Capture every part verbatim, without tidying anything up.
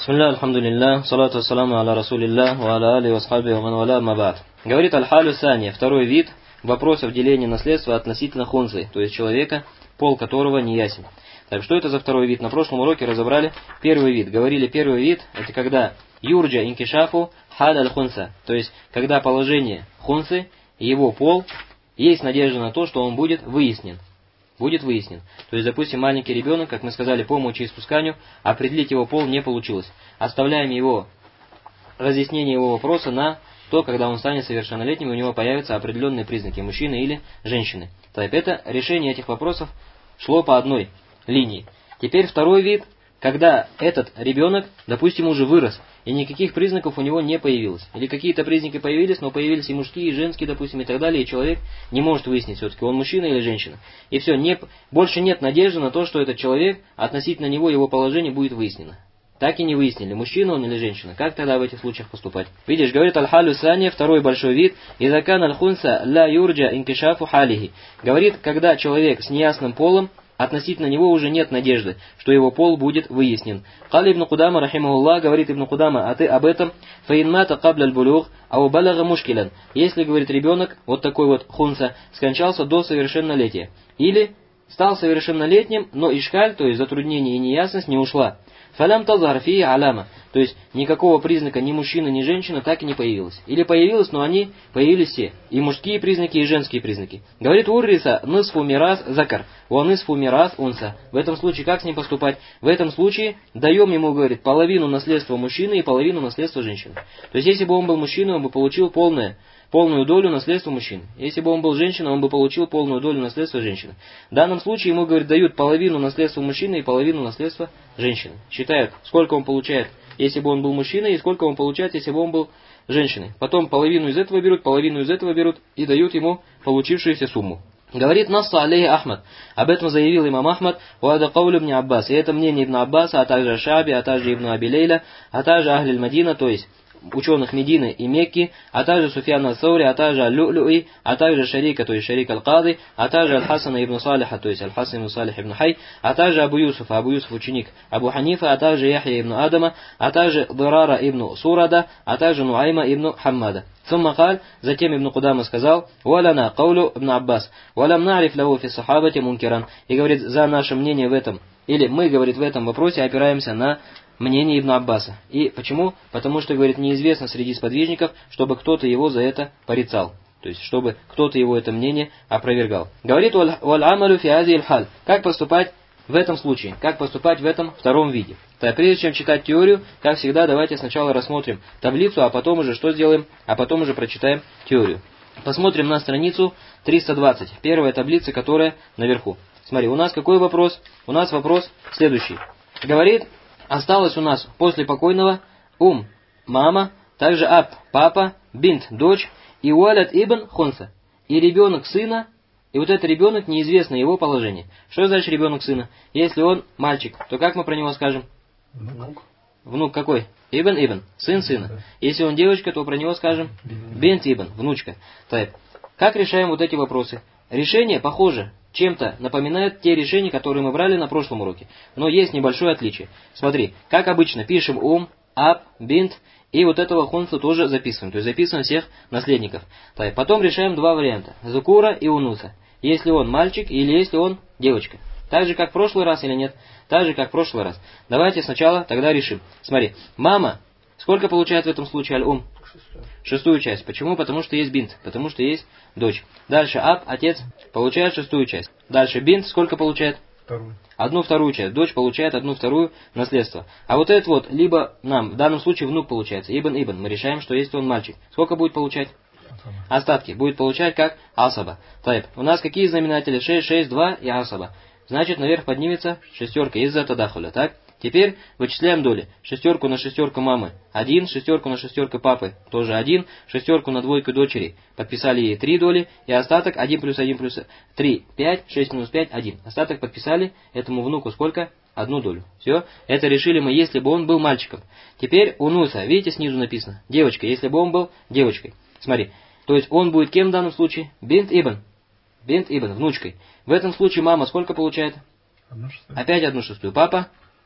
Бисмилля, алхамдулилля, салату вассаламу аля расулилля, ва аля али васхаби ва ман валя мабад. Говорит аль-халю сани, второй вид вопросов деления наследства относительно хунсы, то есть человека, пол которого не ясен. Так, что это за второй вид? На прошлом уроке разобрали первый вид. Говорили, первый вид, это когда юрджа инкишафу халь аль-хунса, то есть когда положение хунсы, его пол, есть надежда на то, что он будет выяснен. Будет выяснен. То есть, допустим, маленький ребенок, как мы сказали, по мочеиспусканию, определить его пол не получилось. Оставляем его разъяснение его вопроса на то, когда он станет совершеннолетним, и у него появятся определенные признаки мужчины или женщины. Так, это решение этих вопросов шло по одной линии. Теперь второй вид, когда этот ребенок, допустим, уже вырос, и никаких признаков у него не появилось. Или какие-то признаки появились, но появились и мужские, и женские, допустим, и так далее, и человек не может выяснить, все-таки он мужчина или женщина. И все, не, больше нет надежды на то, что этот человек, относительно него его положение будет выяснено. Так и не выяснили, мужчина он или женщина. Как тогда в этих случаях поступать? Видишь, говорит аль-халю сани, второй большой вид, «Изакан аль-хунса ла юрджа инкишафу халихи». Говорит, когда человек с неясным полом, относительно него уже нет надежды, что его пол будет выяснен. Кали ибн Кудама, рахимахуллах, говорит ибн Кудама, а ты об этом, фаинмата кабля аль-булюх, ау балага мушкилян. Если, говорит ребенок, вот такой вот хунса, скончался до совершеннолетия. Или стал совершеннолетним, но ишкаль, то есть затруднение и неясность, не ушла. Фалям тазар фи аляма. То есть никакого признака ни мужчины, ни женщины так и не появилось. Или появилось, но они появились все. И мужские признаки, и женские признаки. Говорит урриса нысфу мирас закар. Ва нысфу мирас унса. В этом случае как с ним поступать? В этом случае даем ему, говорит, половину наследства мужчины и половину наследства женщины. То есть если бы он был мужчиной, он бы получил полное. полную долю наследства мужчины. Если бы он был женщиной, он бы получил полную долю наследства женщины. В данном случае ему, говорит, дают половину наследства мужчины и половину наследства женщины. Считают, сколько он получает, если бы он был мужчиной, и сколько он получает, если бы он был женщиной. Потом половину из этого берут, половину из этого берут и дают ему получившуюся сумму. Говорит Насса алейхи Ахмад. Об этом заявил имам Ахмад. Уада каулю ибн Аббас. И это мнение ибн Аббаса, а также Шаби, а также ибн Аби Лейля, а также Ахлиль Мадина, то есть ученых Медины и Мекки, а также Суфьян ас-Саури, а также Аль-Лю'люи, а также Шарика, то есть Шарик аль-Кады, а также Аль-Хасана ибн Салиха, то есть Аль-Хасан ибн Салих ибн Хай, а также Абу Юсуфа, Абу Юсуф ученик Абу Ханифа, а также Яхья ибн Адама, а также Дирара ибн Сурада, а также Нуайма ибн Хаммада. Суммакаль, затем ибн Кудама сказал, «Валяна каулю ибн Аббас, валям нариф лаву фи сахабати мункиран». И говорит, за наше мнение в этом, или мы, говорит, в этом вопросе опираемся на мнение ибн Аббаса. И почему? Потому что, говорит, неизвестно среди сподвижников, чтобы кто-то его за это порицал. То есть, чтобы кто-то его это мнение опровергал. Говорит, «Валь амалю фи азиль халь». Как поступать в этом случае? Как поступать в этом втором виде? Так, прежде чем читать теорию, как всегда, давайте сначала рассмотрим таблицу, а потом уже что сделаем? А потом уже прочитаем теорию. Посмотрим на страницу триста двадцать. Первая таблица, которая наверху. Смотри, у нас какой вопрос? У нас вопрос следующий. Говорит, осталось у нас после покойного ум, мама, также аб, папа, бинт, дочь, и уалят ибн хунса, и ребенок сына, и вот этот ребенок неизвестно его положение. Что значит ребенок сына? Если он мальчик, то как мы про него скажем? Внук. Внук какой? Ибн ибн, сын сына. Если он девочка, то про него скажем бинт ибн, внучка. Так, как решаем вот эти вопросы? Решение похоже. Чем-то напоминает те решения, которые мы брали на прошлом уроке. Но есть небольшое отличие. Смотри, как обычно, пишем ум, аб, бинт, и вот этого хунсу тоже записываем. То есть записываем всех наследников. Так, потом решаем два варианта. Зукура и унуса. Если он мальчик или если он девочка. Так же, как в прошлый раз или нет? Так же, как в прошлый раз. Давайте сначала тогда решим. Смотри, мама, сколько получает в этом случае аль-ум? Шестую часть. Почему? Потому что есть бинт. Потому что есть дочь. Дальше аб, отец, получает шестую часть. Дальше бинт сколько получает? Вторую. Одну вторую часть. Дочь получает одну вторую наследство. А вот этот вот, либо нам, в данном случае внук получается. Ибн ибн. Мы решаем, что если он мальчик. Сколько будет получать? Асаба. Остатки. Будет получать как асаба. Тайп. У нас какие знаменатели? шесть, шесть, два и асаба. Значит, наверх поднимется шестерка из-за тадахуля. Так? Теперь вычисляем доли. Шестерку на шестерку мамы один, шестерку на шестерку папы тоже один, шестерку на двойку дочери подписали ей три доли, и остаток один плюс один плюс три, пять, шесть минус пять, один. Остаток подписали этому внуку сколько? Одну долю. Все, это решили мы, если бы он был мальчиком. Теперь унуса, видите, снизу написано, девочка, если бы он был девочкой. Смотри, то есть он будет кем в данном случае? Бинт ибн. Бинт ибн, внучкой. В этом случае мама сколько получает? Одну шестую. Опять одну шестую. Папа?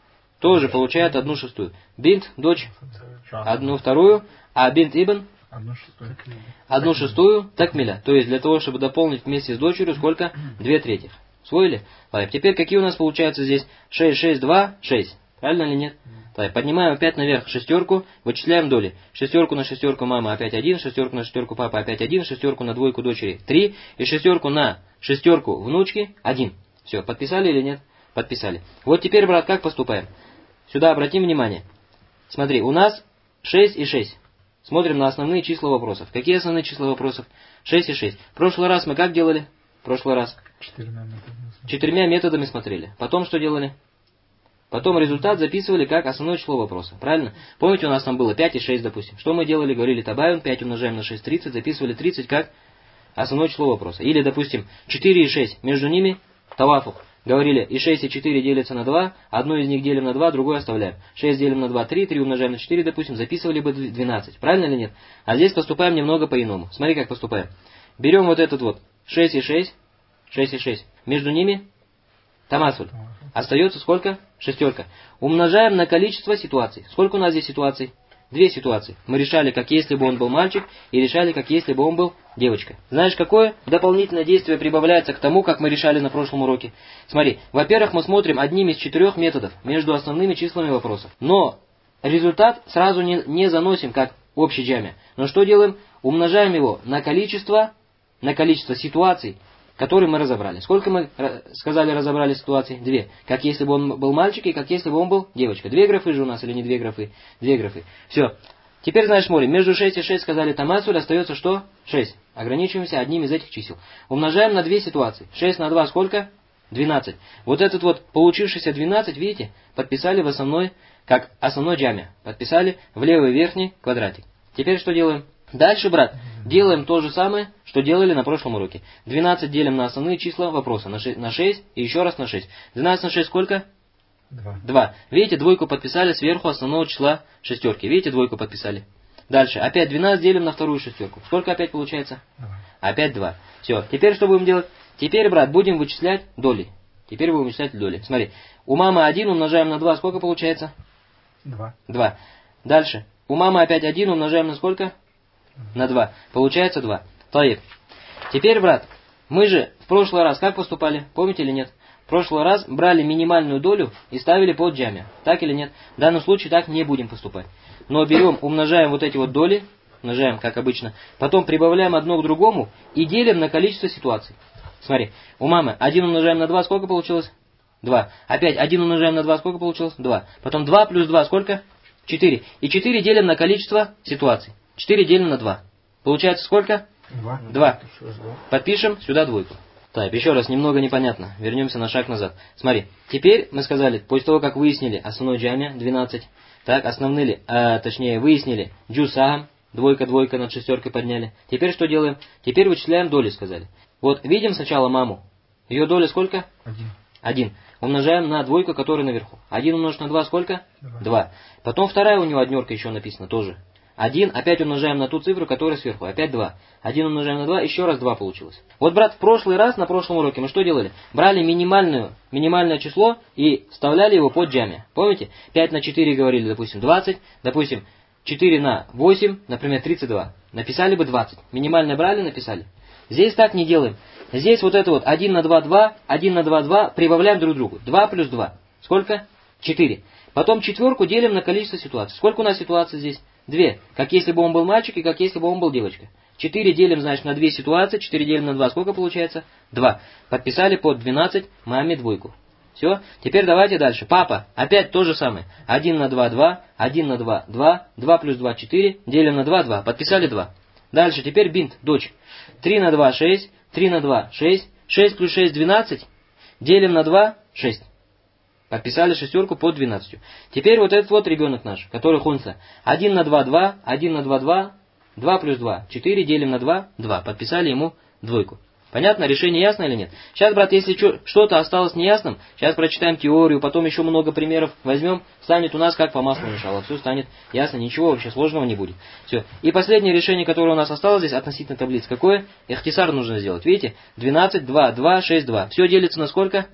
тоже получает одну шестую. Бинт, дочь, одну вторую, а бинт ибн Одну шестую. Одну шестую такмиля. То есть для того, чтобы дополнить вместе с дочерью, сколько? Две третьих. Усвоили? Так, теперь какие у нас получаются здесь? шесть, шесть, два, шесть. Правильно или нет? Так, поднимаем опять наверх шестерку, вычисляем доли. Шестерку на шестерку мама опять один, шестерку на шестерку папа опять один, шестерку на двойку дочери три, и шестерку на шестерку внучки один. Все, подписали или нет? Подписали. Вот теперь, брат, как поступаем? Сюда обратим внимание. Смотри, у нас шесть и шесть. Смотрим на основные числа вопросов. Какие основные числа вопросов? шесть и шесть. В прошлый раз мы как делали? В прошлый раз? Четырьмя методами. Четырьмя методами смотрели. Потом что делали? Потом результат записывали как основное число вопроса. Правильно? Помните, у нас там было пять и шесть, допустим. Что мы делали? Говорили табайун, пять умножаем на шесть, тридцать. Записывали тридцать как основное число вопроса. Или, допустим, четыре и шесть. Между ними тавафух. Говорили, и шесть и четыре делятся на два, одно из них делим на два, другое оставляем. шесть делим на два, три, три умножаем на четыре, допустим, записывали бы двенадцать. Правильно или нет? А здесь поступаем немного по-иному. Смотри, как поступаем. Берем вот этот вот шесть и шесть, шесть и шесть. Между ними тамасуль. Остается сколько? Шестерка. Умножаем на количество ситуаций. Сколько у нас здесь ситуаций? Две ситуации. Мы решали, как если бы он был мальчик, и решали, как если бы он был девочка. Знаешь, какое дополнительное действие прибавляется к тому, как мы решали на прошлом уроке? Смотри, во-первых, мы смотрим одним из четырех методов между основными числами вопросов. Но результат сразу не, не заносим, как общий джами. Но что делаем? Умножаем его на количество, на количество ситуаций, которые мы разобрали. Сколько мы сказали разобрали ситуаций? Две. Как если бы он был мальчик и как если бы он был девочка. Две графы же у нас или не две графы? Две графы. Все. Теперь, знаешь, смотрим. Между шесть и шесть сказали тамасуль, остается что? шесть. Ограничиваемся одним из этих чисел. Умножаем на две ситуации. шесть на два сколько? двенадцать. Вот этот вот получившийся двенадцать, видите, подписали в основной, как основной джами. Подписали в левый верхний квадратик. Теперь что делаем? Дальше, брат, делаем то же самое, что делали на прошлом уроке. двенадцать делим на основные числа вопроса. На шесть, на шесть и еще раз на шесть. двенадцать на шесть сколько? два. два. Видите, двойку подписали сверху основного числа шестерки. Видите, двойку подписали. Дальше, опять двенадцать делим на вторую шестерку. Сколько опять получается? два. Опять два. Все, теперь что будем делать? Теперь, брат, будем вычислять доли. Теперь будем вычислять доли. Смотри, у мамы один умножаем на два, сколько получается? два. два. Дальше, у мамы опять один умножаем на сколько? На два. Получается два. Таиб. Теперь, брат, мы же в прошлый раз как поступали? Помните или нет? В прошлый раз брали минимальную долю и ставили под джами. Так или нет? В данном случае так не будем поступать. Но берем, умножаем вот эти вот доли, умножаем, как обычно, потом прибавляем одно к другому и делим на количество ситуаций. Смотри, у мамы один умножаем на два, сколько получилось? два. Опять один умножаем на два, сколько получилось? два. Потом два плюс два, сколько? четыре. И четыре делим на количество ситуаций. четыре делим на два. Получается сколько? два. два. Подпишем сюда двойку. Так, еще раз, немного непонятно. Вернемся на шаг назад. Смотри, теперь мы сказали, после того, как выяснили основной джами, двенадцать, так, основные, а, точнее, выяснили джусахам, двойка, двойка, над шестеркой подняли. Теперь что делаем? Теперь вычисляем доли, сказали. Вот, видим сначала маму. Ее доля сколько? Один. один. Умножаем на двойку, которая наверху. один умножить на два сколько? Два. два. Потом вторая у него однерка еще написана тоже. один, опять умножаем на ту цифру, которая сверху. Опять два. один умножаем на два, еще раз два получилось. Вот, брат, в прошлый раз, на прошлом уроке мы что делали? Брали минимальную, минимальное число и вставляли его под джами. Помните? пять на четыре говорили, допустим, двадцать. Допустим, четыре на восемь, например, тридцать два. Написали бы двадцать. Минимальное брали, написали. Здесь так не делаем. Здесь вот это вот один на два, два, один на два, два, прибавляем друг другу. два плюс два. Сколько? четыре. Потом четверку делим на количество ситуаций. Сколько у нас ситуаций здесь? две. Как если бы он был мальчик и как если бы он был девочка. четыре делим, значит, на две ситуации. четыре делим на два. Сколько получается? два. Подписали под двенадцать маме двойку. Все. Теперь давайте дальше. Папа. Опять то же самое. один на два, два. один на два, два. два плюс два, четыре. Делим на два, два. Подписали два. Дальше. Теперь бинт. Дочь. три на два, шесть. три на два, шесть. шесть плюс шесть, двенадцать. Делим на два, шесть. Подписали шестерку под двенадцатью. Теперь вот этот вот ребенок наш, который хунса. один на два, два. один на два, два. два плюс два, четыре. Делим на два, два. Подписали ему двойку. Понятно? Решение ясно или нет? Сейчас, брат, если что-то осталось неясным, сейчас прочитаем теорию, потом еще много примеров возьмем, станет у нас как по маслу иншаллах. Все станет ясно, ничего вообще сложного не будет. Все. И последнее решение, которое у нас осталось здесь относительно таблиц, какое? Ихтисар нужно сделать. Видите? двенадцать, два, два, шесть, два. Все делится на сколько?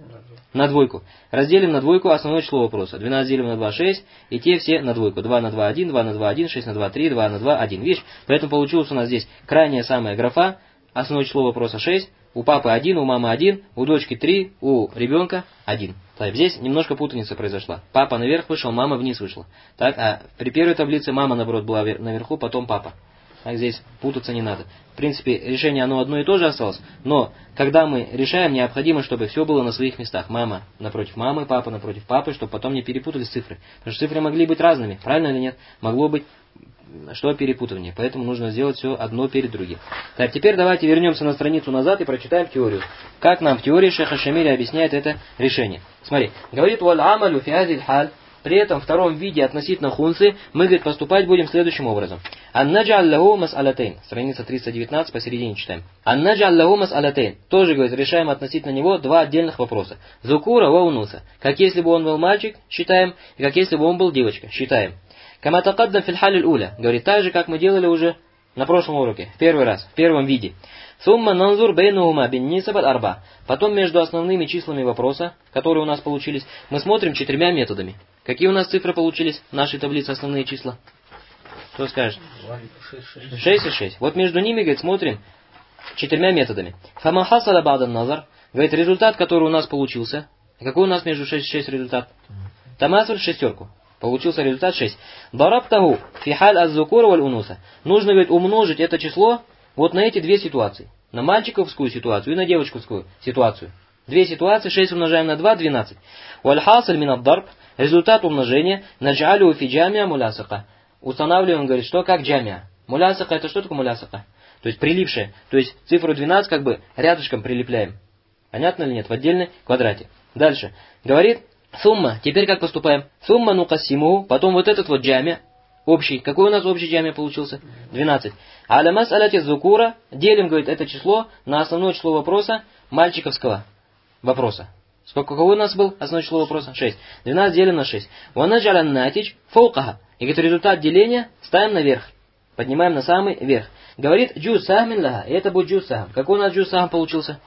на двойку. Разделим на двойку основное число вопроса. двенадцать делим на два, шесть, и те все на двойку. два на два, один, два на два, один, шесть на два, три, два на два, один. Видишь? Поэтому получилось у нас здесь крайняя самая графа, основное число вопроса шесть, у папы один, у мамы один, у дочки три, у ребенка один. Так, здесь немножко путаница произошла. Папа наверх вышел, мама вниз вышла. Так, а при первой таблице мама, наоборот, была наверху, потом папа. Так, здесь путаться не надо. В принципе, решение оно одно и то же осталось, но когда мы решаем, необходимо, чтобы все было на своих местах. Мама напротив мамы, папа напротив папы, чтобы потом не перепутались цифры. Потому что цифры могли быть разными, правильно или нет? Могло быть что перепутывание, поэтому нужно сделать все одно перед другим. Так, теперь давайте вернемся на страницу назад и прочитаем теорию. Как нам в теории Шейх Аш-Шамили объясняет это решение. Смотри, говорит, «Валь амалю фи хазиль халь». При этом, в втором виде относительно хунсы, мы, говорит, поступать будем следующим образом. «Ан-наджаль лаху мас'алатейн». Страница триста девятнадцать, посередине читаем. «Ан-наджаль лаху мас'алатейн». Тоже, говорит, решаем относительно него два отдельных вопроса. «Зукура ва унуса». Как если бы он был мальчик, считаем, и как если бы он был девочка, считаем. «Кама тақаддам фил халь уля». Говорит, так же, как мы делали уже на прошлом уроке, в первый раз, в первом виде. «Сумма нанзур бейнухума бин нисабат арба». Потом между основными числами вопроса, которые у нас получились, мы смотрим четырьмя методами. Какие у нас цифры получились в нашей таблице, основные числа? Кто скажет? шесть и шесть. Вот между ними, говорит, смотрим четырьмя методами. «Фама хасала ба'дан назар». Говорит, результат, который у нас получился. Какой у нас между шесть и шесть результат? Тамасуль шестерку. Получился результат шесть. «Дарабтаху фи халь аз-зукура валь унуса». Нужно, говорит, умножить это число вот на эти две ситуации. На мальчиковскую ситуацию и на девочковскую ситуацию. Две ситуации, шесть умножаем на два, двенадцать. «Валь хасаль мин ад-дарб». Результат умножения наджалю фи джамиа мулясака. Устанавливаем, говорит, что как джамиа. Мулясака, это что такое мулясака? То есть прилипшее. То есть цифру двенадцать как бы рядышком прилепляем. Понятно или нет? В отдельной квадрате. Дальше. Говорит, сумма. Теперь как поступаем? Сумма нукассиму. Потом вот этот вот джамиа. Общий. Какой у нас общий джамиа получился? двенадцать. Аля мас'алати зукура. Делим, говорит, это число на основное число вопроса мальчиковского вопроса. Сколько у нас был основное число вопроса? шесть. двенадцать делим на шесть. Ванаджалян натич фаукаха. И говорит, результат деления ставим наверх. Поднимаем на самый верх. Говорит, джу сахмин лаха. И это будет джу сахм. Какой у нас джу сахм получился?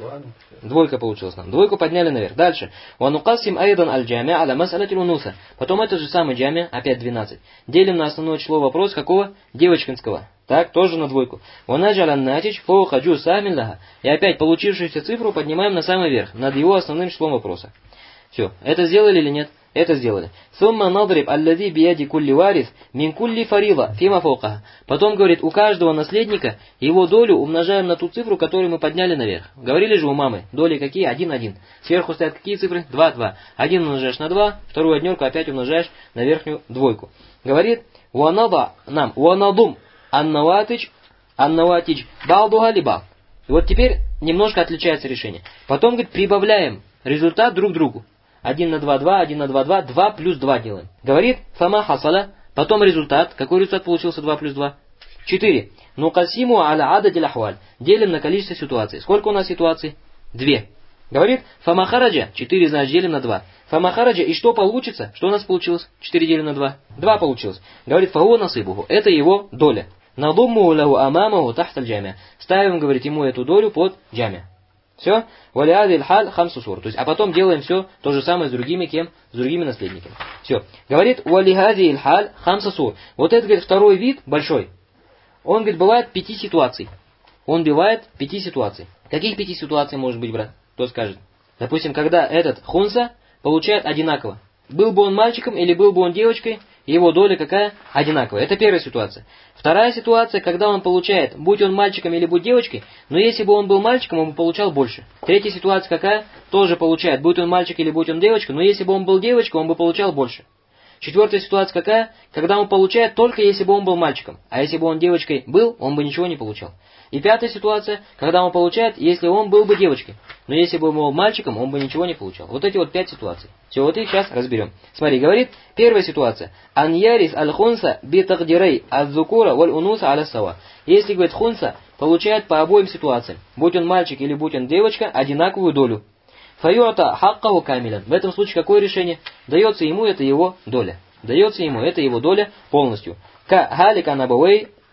Двойка получилась нам. Двойку подняли наверх. Дальше. Ванукасим айдан аль-джамиа аля мас'алати унуса. Потом это же самый джамиа, опять двенадцать. Делим на основное число вопроса какого? Девочкинского. Так, тоже на двойку. Ванаджалян натич фаука джу сахмин лаха. И опять получившуюся цифру поднимаем на самый верх, над его основным числом вопроса. Все. Это сделали или нет? Это сделали. Сумма надриб аллади бияди кулли варис мин кулли фарила фима фаукаха. Потом, говорит, у каждого наследника его долю умножаем на ту цифру, которую мы подняли наверх. Говорили же у мамы, доли какие? один, один. Сверху стоят какие цифры? два, два. один умножаешь на два, вторую однерку опять умножаешь на верхнюю двойку. Говорит, уанаба нам, уанадум аннаватич, аннаватич балдуга либа. И вот теперь немножко отличается решение. Потом, говорит, прибавляем результат друг другу. один на два, два, один на два, два, два плюс два делаем. Говорит, фама хасала, потом результат. Какой результат получился два плюс два? четыре. Нукасиму аля ададил ахваль. Делим на количество ситуаций. Сколько у нас ситуаций? две. Говорит, фама хараджа, четыре, значит, делим на два. Фама хараджа, и что получится? Что у нас получилось? четыре делим на два. два получилось. Говорит, фао насыбуху. Это его доля. Надумму лаху амамаху тахталь джамиа. Ставим, говорит, ему эту долю под джамиа. Все. Валиадиль халь хамсу сур. То есть, а потом делаем все то же самое с другими кем? С другими наследниками. Все. Говорит, валиадиль халь хамсу сур. Вот это, говорит, второй вид, большой. Он, говорит, бывает пяти ситуаций. Он бывает пяти ситуаций. Каких пяти ситуаций может быть, брат? Кто скажет? Допустим, когда этот хунса получает одинаково. Был бы он мальчиком или был бы он девочкой, его доля какая? Одинаковая. Это первая ситуация. Вторая ситуация, когда он получает, будь он мальчиком или будь девочкой, но если бы он был мальчиком, он бы получал больше. Третья ситуация какая? Тоже получает, будь он мальчик или будь он девочка, но если бы он был девочкой, он бы получал больше. Четвертая ситуация какая? Когда он получает только если бы он был мальчиком, а если бы он девочкой был, он бы ничего не получал. И пятая ситуация, когда он получает, если он был бы девочкой, но если бы он был мальчиком, он бы ничего не получал. Вот эти вот пять ситуаций. Все, вот их сейчас разберем. Смотри, говорит, первая ситуация. Ан ярис аль-хунса би тагдирей аз-зукура валь-унуса аля-сава. Если, говорит, хунса получает по обоим ситуациям, будь он мальчик или будь он девочка, одинаковую долю. Фаюата хаккаху камилян. В этом случае какое решение? Дается ему, это его доля. Дается ему, это его доля полностью. Ка халика набавей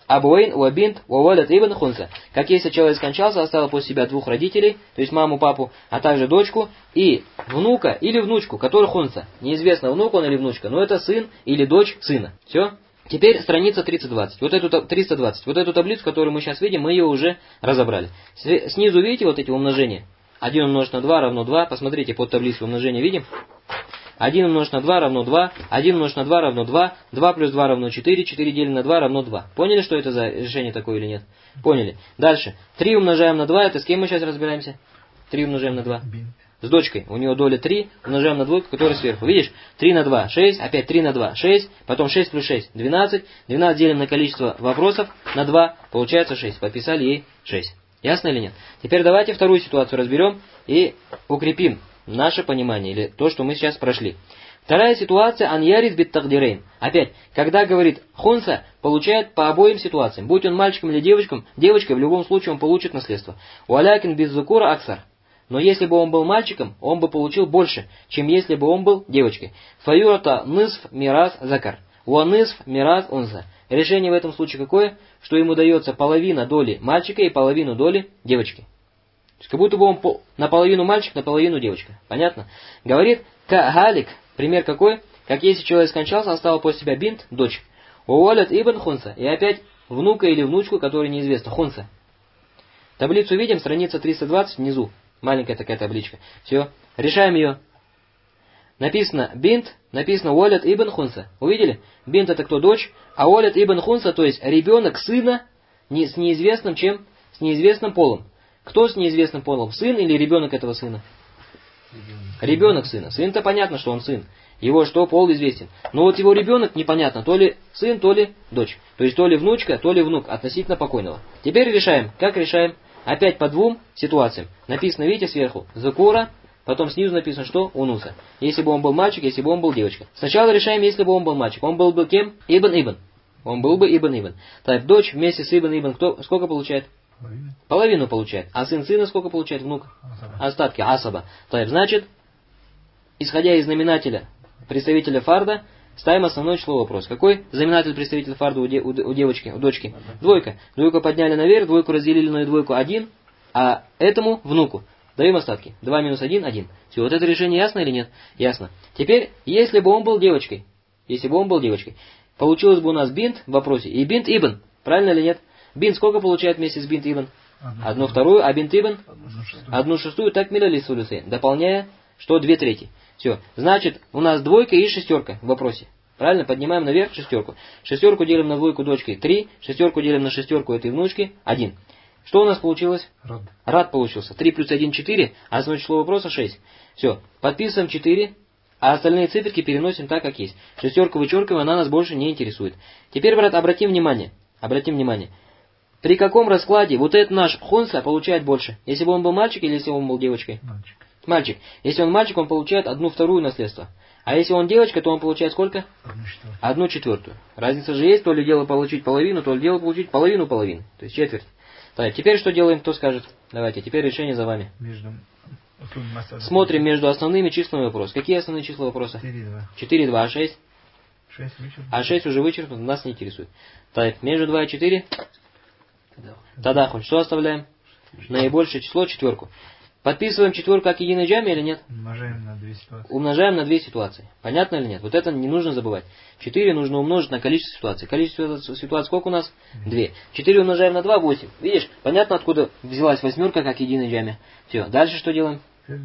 Абуэйн, уабинт, уавалят ибн хунса. Как если человек скончался, оставил после себя двух родителей, то есть маму, папу, а также дочку и внука или внучку, который хунса. Неизвестно, внук он или внучка, но это сын или дочь сына. Все? Теперь страница триста двадцать. Вот эту, триста двадцать. Вот эту таблицу, которую мы сейчас видим, мы ее уже разобрали. Снизу видите вот эти умножения? один умножить на два равно два. Посмотрите, под таблицу умножения видим? один умножить на два равно два, один умножить на два равно два, два плюс два равно четыре, четыре делим на два равно два. Поняли, что это за решение такое или нет? Поняли. Дальше. три умножаем на два, это с кем мы сейчас разбираемся? три умножаем на два. С дочкой. У нее доля три, умножаем на двойку, которая сверху. Видишь? три на два, шесть, опять три на два, шесть, потом шесть плюс шесть, двенадцать. двенадцать делим на количество вопросов на два, получается шесть. Подписали ей шесть. Ясно или нет? Теперь давайте вторую ситуацию разберем и укрепим наше понимание, или то, что мы сейчас прошли. Вторая ситуация, аньярис бит тагдирейн. Опять, когда говорит хунса, получает по обоим ситуациям. Будь он мальчиком или девочкой, девочкой в любом случае он получит наследство. Уалякин без зукура аксар. Но если бы он был мальчиком, он бы получил больше, чем если бы он был девочкой. Фаюрата нысф мирас закар. Уа нысф мирас унса. Решение в этом случае какое? Что ему дается половина доли мальчика и половину доли девочки. То есть как будто бы он наполовину мальчик, наполовину девочка. Понятно? Говорит Ка-Галик. Пример какой? Как если человек скончался, оставил после себя бинт, дочь. Уолят ибн хунса. И опять внука или внучку, который неизвестно. Хунса. Таблицу видим, страница триста двадцать внизу. Маленькая такая табличка. Все. Решаем ее. Написано бинт, написано уолят ибн хунса. Увидели? Бинт это кто? Дочь. А уолят ибн хунса, то есть ребенок сына не, с неизвестным чем? С неизвестным полом. Кто с неизвестным полом? Сын или ребенок этого сына? Ребенок, ребенок сына. Сын-то понятно, что он сын. Его что, пол известен. Но вот его ребенок непонятно, то ли сын, то ли дочь. То есть то ли внучка, то ли внук относительно покойного. Теперь решаем. Как решаем? Опять по двум ситуациям. Написано, видите, сверху, закура, потом снизу написано, что унуса. Если бы он был мальчик, если бы он был девочка. Сначала решаем, если бы он был мальчик. Он был бы кем? Ибн-Ибн. Он был бы Ибн-Ибн. Так, дочь вместе с Ибн-Ибн кто, сколько получает? Половину. Половину получает. А сын сына сколько получает внук? Асаба. Остатки. Асаба. Так, значит, исходя из знаменателя представителя фарда, ставим основное число вопрос. Какой знаменатель представителя фарда у, де, у, у девочки, у дочки? Двойка. Двойку подняли наверх, двойку разделили на двойку один, а этому внуку даем остатки. два минус один, один. Все, вот это решение ясно или нет? Ясно. Теперь, если бы он был девочкой, если бы он был девочкой, получилось бы у нас бинт в вопросе и бинт ибн. Правильно или нет? Бинт сколько получает вместе с бинт ибн? Одну, одну вторую, а бинт ибн? Одну шестую. Одну шестую, так миляли сулюсы, дополняя, что две трети. Все. Значит, у нас двойка и шестерка в вопросе. Правильно? Поднимаем наверх шестерку. Шестерку делим на двойку дочки три, шестерку делим на шестерку этой внучки один. Что у нас получилось? Рад. Рад получился. три плюс один, четыре, а основное число вопроса шесть. Все. Подписываем четыре, а остальные циферки переносим так, как есть. Шестерку вычеркиваем, она нас больше не интересует. Теперь, брат, обратим внимание. Обратим внимание. При каком раскладе вот этот наш хунса получает больше? Если бы он был мальчик или если он был девочкой? Мальчик. Мальчик. Если он мальчик, он получает одну вторую наследство. А если он девочка, то он получает сколько? Одну четвертую. Одну четвертую. Разница же есть, то ли дело получить половину, то ли дело получить половину половины. То есть четверть. Так, теперь что делаем, кто скажет? Давайте, теперь решение за вами. Между... Смотрим между основными числами вопроса. Какие основные числа вопроса? четыре, два. четыре, два, а шесть? шесть а шесть уже вычеркнуто, нас не интересует. Так, между два и четыре? Тогда хоть что оставляем? Наибольшее число четверку. Подписываем четверку как единой джаме или нет? Умножаем на две ситуации. Умножаем на две ситуации. Понятно или нет? Вот это не нужно забывать. четыре нужно умножить на количество ситуаций. Количество ситуаций сколько у нас? два. четыре умножаем на два, восемь. Видишь? Понятно, откуда взялась восьмерка как единой джаме. Все. Дальше что делаем?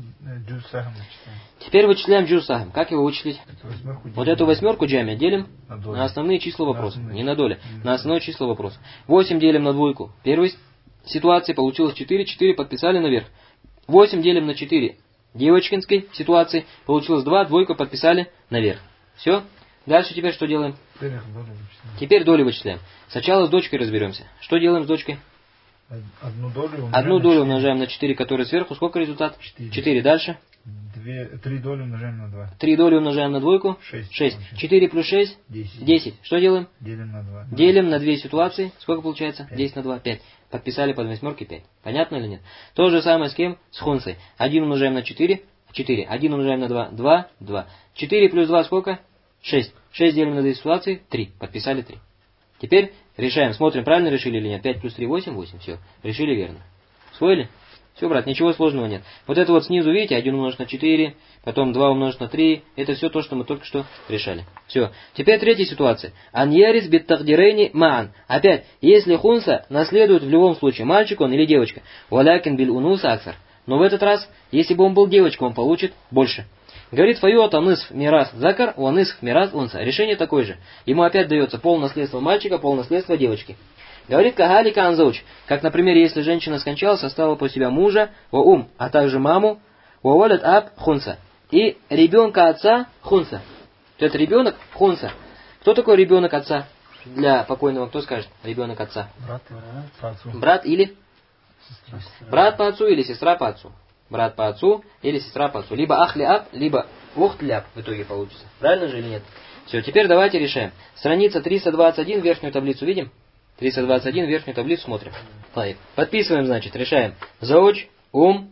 Теперь вычисляем джусахам. Как его вычислить? Эту вот эту восьмерку джаме делим на, на основные числа вопроса. На не на доли. На основное число вопроса. восемь делим на двойку. Первой ситуации получилось четыре. четыре подписали наверх. восемь делим на четыре. Девочкинской ситуации получилось два. Двойку подписали наверх. Все. Дальше теперь что делаем? Теперь доли вычисляем. Теперь доли вычисляем. Сначала с дочкой разберемся. Что делаем с дочкой? Одну долю умножаем, Одну долю на, умножаем на четыре, которая сверху. Сколько результат? четыре. четыре. Дальше? две, три доли умножаем на два. три доли умножаем на двойку. шесть. шесть. четыре плюс шесть? десять. десять. Что делаем? Делим на два. Делим на две ситуации. Сколько получается? пять. десять на два. пять. Подписали под восьмерки пять. Понятно или нет? То же самое с кем? С хунсой. один умножаем на четыре. четыре. один умножаем на два. два. два. четыре плюс два сколько? шесть. шесть делим на две ситуации. три. Подписали три. Теперь решаем, смотрим, правильно решили или нет. пять плюс три, восемь, восемь. Все, решили верно. Усвоили? Все, брат, ничего сложного нет. Вот это вот снизу, видите, один умножить на четыре, потом два умножить на три. Это все то, что мы только что решали. Все. Теперь третья ситуация. Аньярис бит тагдирейни маан. Опять, если хунса наследует в любом случае, мальчик он или девочка. Валякин бил унуса аксар. Но в этот раз, если бы он был девочкой, он получит больше. Говорит, фаюата нысф мирас закар, уа нысф мирас унса. Решение такое же. Ему опять дается пол наследства мальчика, пол наследства девочки. Говорит, кагали канзауч, как, например, если женщина скончалась, оставила по себя мужа, ва ум, а также маму, ва валят аб хунса. И ребенка отца хунса. Это ребенок хунса. Кто такой ребенок отца? Для покойного, кто скажет? Ребенок отца. Брат по отцу. Брат или? Сестра. Брат по отцу или сестра по отцу. Брат по отцу или сестра по отцу. Либо ахли аб, либо ухт ляп в итоге получится. Правильно же или нет? Все, теперь давайте решаем. Страница триста двадцать один, верхнюю таблицу видим? триста двадцать один, верхнюю таблицу смотрим. Подписываем, значит, решаем. Зауч, ум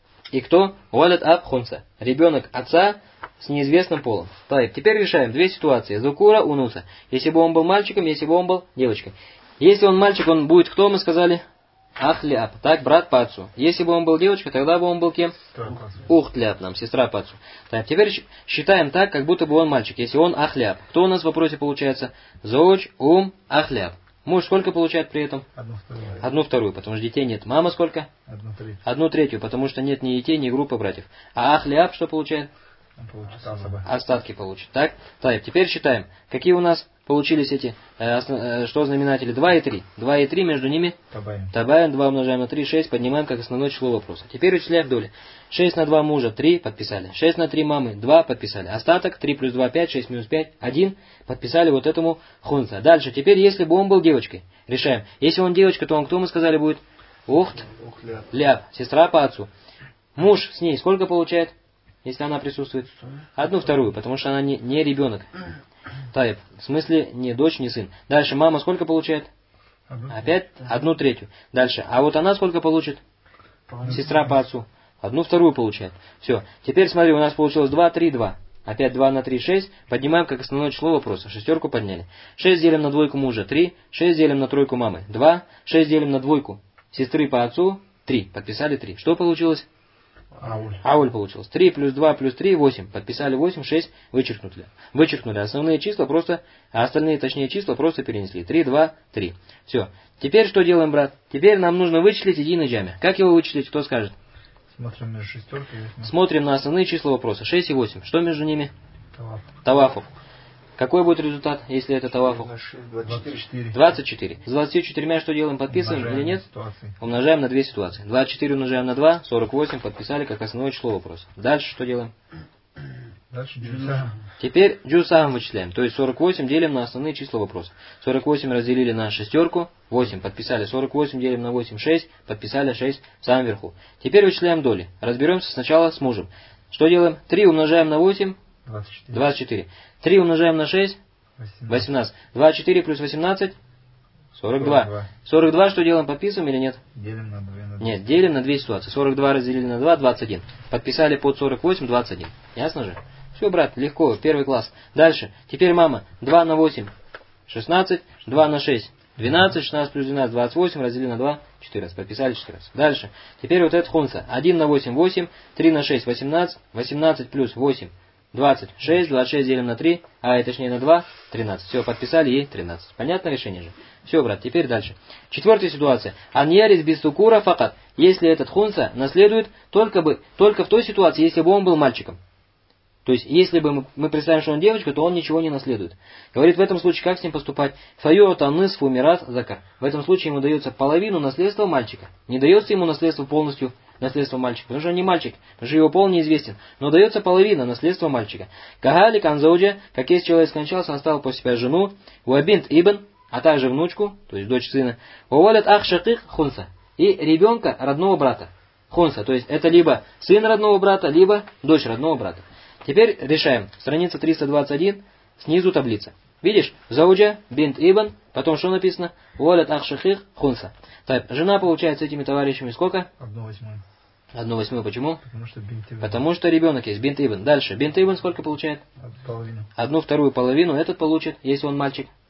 и кто? Валят аб хунса. Ребенок отца с неизвестным полом. Теперь решаем две ситуации. Зукура, унуса. Если бы он был мальчиком, если бы он был девочкой. Если он мальчик, он будет кто, мы сказали? Ахляп. Так, брат по отцу. Если бы он был девочкой, тогда бы он был кем? Ухтляп нам, сестра по отцу. Так, теперь считаем так, как будто бы он мальчик. Если он ахляп. Кто у нас в вопросе получается? Зауч, ум, ахляп. Муж сколько получает при этом? Одну вторую. Одну вторую, потому что детей нет. Мама сколько? Одну третью. Одну третью, потому что нет ни детей, ни группы братьев. А ахляп что получает? Он получит особо. Остатки получит. Так? Так, теперь считаем. Какие у нас получились эти, э, основ, э, что знаменатели? два и три. два и три, между ними? Табаем. Табаем, два умножаем на три, шесть, поднимаем как основное число вопроса. Теперь вычисляем доли. шесть на два мужа, три, подписали. шесть на три мамы, два, подписали. Остаток, три плюс два, пять, шесть минус пять, один, подписали вот этому хунса. Дальше, теперь, если бы он был девочкой, решаем. Если он девочка, то он кто, мы сказали, будет? Ухт, ляп, сестра по отцу. Муж с ней сколько получает? Если она присутствует? Одну вторую, потому что она не, не ребенок. Таиб. В смысле, не дочь, не сын. Дальше, мама сколько получает? Опять одну третью. Дальше, а вот она сколько получит? Сестра по отцу. Одну вторую получает. Все. Теперь смотри, у нас получилось два, три, два. Опять два на три, шесть. Поднимаем как основное число вопроса. Шестерку подняли. шесть делим на двойку мужа, три. шесть делим на тройку мамы, два. шесть делим на двойку сестры по отцу, три. Подписали три. Что получилось? Ауль. Ауль получилось. три плюс два плюс три, восемь. Подписали восемь, шесть, вычеркнули. Вычеркнули основные числа просто, а остальные, точнее, числа просто перенесли. три, два, три. Все. Теперь что делаем, брат? Теперь нам нужно вычислить единый джами. Как его вычислить, кто скажет? Смотрим между шестеркой и восьмой. Смотрим на основные числа вопроса. шесть и восемь. Что между ними? Таваф. Тавафов. Какой будет результат, если это тавафов? двадцать четыре. двадцать четыре. С двадцатью четырьмя что делаем? Подписываем Умножаем или нет? ситуации. Умножаем на две ситуации. двадцать четыре умножаем на два, сорок восемь, подписали как основное число вопроса. Дальше что делаем? Дальше джуса. Теперь джусам вычисляем. То есть сорок восемь делим на основные числа вопроса. сорок восемь разделили на шестерку, восемь, подписали. сорок восемь делим на восемь, шесть, подписали шесть в самом верху. Теперь вычисляем доли. Разберемся сначала с мужем. Что делаем? три умножаем на восемь, двадцать четыре. двадцать четыре. три умножаем на шесть, восемнадцать. двадцать четыре плюс восемнадцать, сорок два. сорок два что делаем? Подписываем или нет? Делим на два. Нет, делим на две ситуации. сорок два разделили на два, двадцать один. Подписали под сорок восемь, двадцать один. Ясно же? Все, брат, легко, первый класс. Дальше. Теперь мама. два на восемь, шестнадцать. два на шесть, двенадцать. шестнадцать плюс двенадцать, двадцать восемь. Разделили на два, четырнадцать. Подписали четырнадцать. Дальше. Теперь вот это хунса. один на восемь, восемь. три на шесть, восемнадцать. восемнадцать плюс восемь, двадцать шесть. двадцать шесть делим на три, а точнее на два, тринадцать. Все, подписали ей тринадцать. Понятно решение же? Все, брат, теперь дальше. Четвертая ситуация. Аньярис без сукура факат. Если этот хунса наследует только, бы, только в той ситуации, если бы он был мальчиком. То есть, если бы мы, мы представим, что он девочка, то он ничего не наследует. Говорит, в этом случае, как с ним поступать? Файота нысфу мират закар. В этом случае ему дается половину наследства мальчика. Не дается ему наследство полностью, наследство мальчика, потому что он не мальчик, потому что его пол неизвестен. Но дается половина наследства мальчика. Кагали канзауджа, как если человек скончался, оставил после себя жену, уабинт ибн, а также внучку, то есть дочь сына, увалят ах шаких хунса, и ребенка родного брата. Хунса, то есть это либо сын родного брата, либо дочь родного брата. Теперь решаем. Страница триста двадцать один, снизу таблица. Видишь? Зауджа, бинт ибн, потом что написано? Увалят ах шаких хунса. Так, жена получает с этими товарищами сколько? Одну восьмую. Одну восьмую. Почему? Потому что бинт ибн. Потому что ребенок есть, бинт ибн. Дальше. Бинт ибн сколько получает? Половину. Одну вторую половину этот получит, если он мальчик. А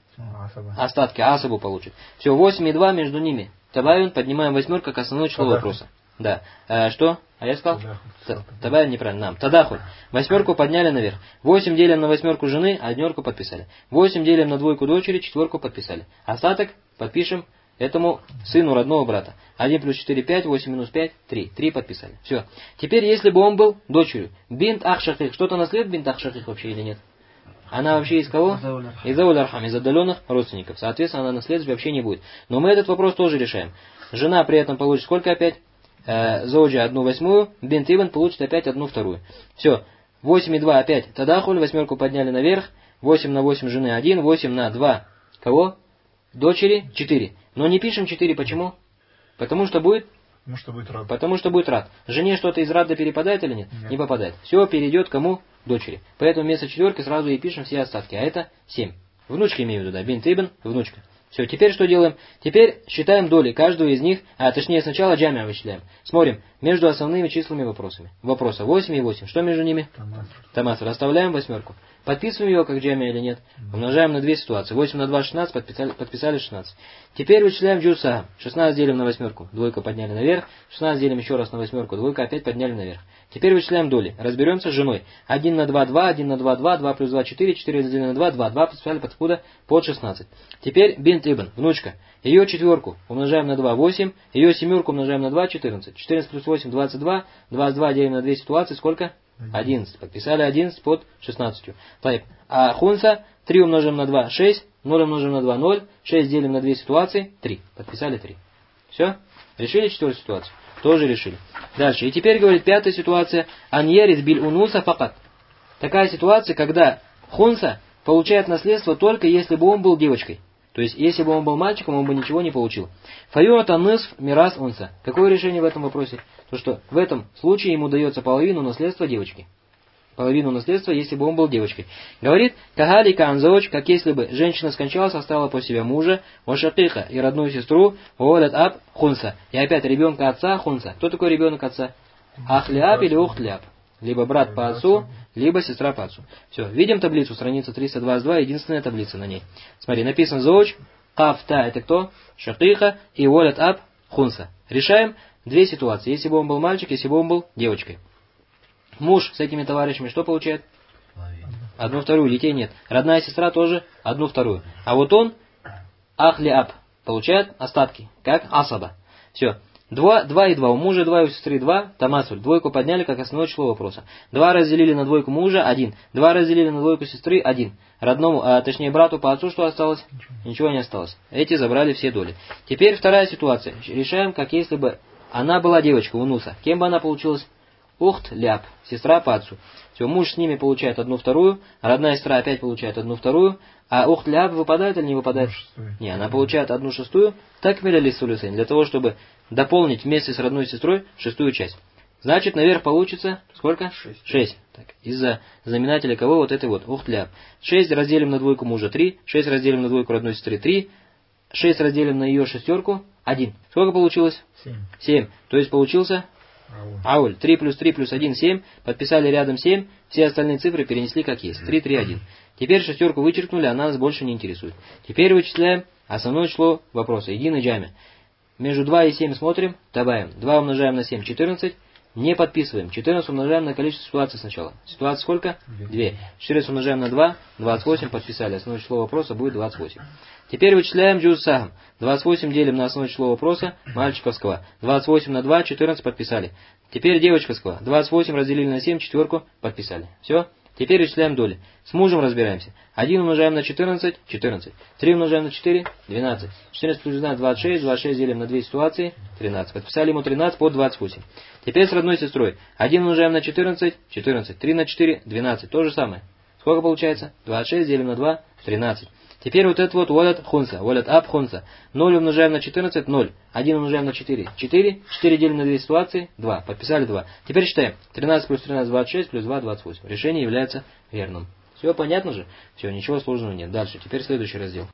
Асаба. Остатки асабу получит. Все, восемь и два между ними. Табайун поднимаем восьмерку как основное число Тадахуль. вопроса. Да. А, что? А я сказал? Тадахуль. Табайун неправильно. Нам. Тадахуль. Восьмерку подняли наверх. восемь делим на восьмерку жены, однерку подписали. восемь делим на двойку дочери, четверку подписали. Остаток подпишем этому сыну родного брата. один плюс четыре, пять, восемь минус пять, три. три подписали. Все. Теперь, если бы он был дочерью, бинт ахшахих, что-то наследует бинт ахшахих вообще или нет? Она вообще из кого? Из ауль-архам, из отдаленных родственников. Соответственно, она наследовать вообще не будет. Но мы этот вопрос тоже решаем. Жена при этом получит сколько опять? Э, Зоуджа одну восьмую, бинт ибн получит опять одну вторую. Все. восемь и два опять тадахуль, восьмерку подняли наверх. восемь на восемь жены один, восемь на два кого? Дочери четыре. Но не пишем четыре, почему? Потому что будет? Потому что будет рад. Потому что будет рад. Жене что-то из рада перепадает или нет? Нет. Не попадает. Все перейдет кому? Дочери. Поэтому вместо четверки сразу и пишем все остатки. А это семь. Внучка имею в виду, да. Бинт ибн, внучка. Все, теперь что делаем? Теперь считаем доли каждого из них, а точнее сначала джамиа вычисляем. Смотрим между основными числами вопросами. Вопроса восемь и восемь. Что между ними? Тамаср. Расставляем восьмерку. Подписываем его как джамиа или нет? Умножаем на две ситуации. восемь на два шестнадцать, подписали, подписали шестнадцать. Теперь вычисляем джуса. шестнадцать делим на восьмерку. Двойка подняли наверх. шестнадцать делим еще раз на восьмерку. Двойка опять подняли наверх. Теперь вычисляем доли. Разберемся с женой. один на два, два, один на два, два, два плюс два, четыре, четыре разделили на два, два, два подписали подкуда под шестнадцать. Теперь бинт ибн, внучка. Ее четверку умножаем на два, восемь. Ее семерку умножаем на два, четырнадцать. четырнадцать плюс восемь, двадцать два. двадцать два делим на две ситуации, сколько? одиннадцать. Подписали одиннадцать под шестнадцатью. Так. А хунса, три умножим на два, шесть. ноль умножим на два, ноль. шесть делим на две ситуации, три. Подписали три. Все? Решили четвертую ситуацию? Тоже решили. Дальше. И теперь, говорит, пятая ситуация. Аньерис биль унуса факат. Такая ситуация, когда хунса получает наследство только если бы он был девочкой. То есть, если бы он был мальчиком, он бы ничего не получил. Файота нысф мирас унса. Какое решение в этом вопросе? То, что в этом случае ему дается половину наследства девочки. Половину наследства, если бы он был девочкой. Говорит, кагали канзоч, как если бы женщина скончалась, оставила по себе мужа, вашатыха и родную сестру, волят аб хунса. И опять ребенка отца хунса. Кто такой ребенок отца? Ахлиаб или ухлиаб. Либо брат по отцу, либо сестра по отцу. Все, видим таблицу, страница триста двадцать два, единственная таблица на ней. Смотри, написано зоуч, кафта, это кто? Шатыха и волят аб хунса. Решаем две ситуации. Если бы он был мальчик, если бы он был девочкой. Муж с этими товарищами что получает? Одну вторую, детей нет. Родная сестра тоже одну вторую. А вот он, ахлиаб, получает остатки, как асаба. Все. Два, два и два. У мужа два, у сестры два. Тамасуль. Двойку подняли как основное число вопроса. Два разделили на двойку мужа, один. Два разделили на двойку сестры, один. Родному, а точнее брату по отцу что осталось? Ничего. Ничего не осталось. Эти забрали все доли. Теперь вторая ситуация. Решаем, как если бы она была девочка, унуса. Кем бы она получилась? Ухт ляп. Сестра по отцу. Все, муж с ними получает одну вторую. Родная сестра опять получает одну вторую. А ухт ляп выпадает или не выпадает? Не, она получает одну шестую. Так миляли сулюсейн. Для того, чтобы дополнить вместе с родной сестрой шестую часть. Значит, наверх получится сколько? Шесть. Шесть. Так, из-за знаменателя кого вот это вот. Ухт ляп. Шесть разделим на двойку мужа. Три. Шесть разделим на двойку родной сестры. Три. Шесть разделим на ее шестерку. Один. Сколько получилось? Семь. Семь. То есть получился ауль. Три плюс три плюс один, семь. Подписали рядом семь. Все остальные цифры перенесли как есть. Три, три, один. Теперь шестерку вычеркнули, она нас больше не интересует. Теперь вычисляем основное число вопроса. Единый джами. Между два и семь смотрим, добавим. два умножаем на семь, четырнадцать. Не подписываем. четырнадцать умножаем на количество ситуаций сначала. Ситуация сколько? две. четырнадцать умножаем на два, двадцать восемь. Подписали. Основное число вопроса будет двадцать восемь. Теперь вычисляем джуз сахам. двадцать восемь делим на основное число вопроса мальчиковского. двадцать восемь на два, четырнадцать подписали. Теперь девочковского. двадцать восемь разделили на семь, четверку подписали. Все. Теперь вычисляем доли. С мужем разбираемся. один умножаем на четырнадцать, четырнадцать. три умножаем на четыре, двенадцать. четырнадцать плюс двенадцать, двадцать шесть. двадцать шесть делим на две ситуации, тринадцать. Подписали ему тринадцать под двадцать восемь. Теперь с родной сестрой. один умножаем на четырнадцать, четырнадцать. три на четыре, двенадцать. То же самое. Сколько получается? двадцать шесть делим на два, тринадцать. Теперь вот это вот волят хунса, волят аб хунса. ноль умножаем на четырнадцать, ноль. один умножаем на четыре, четыре. четыре делим на две ситуации, два. Подписали два. Теперь считаем. тринадцать плюс тринадцать, двадцать шесть, плюс два, двадцать восемь. Решение является верным. Все понятно же? Все, ничего сложного нет. Дальше. Теперь следующий раздел.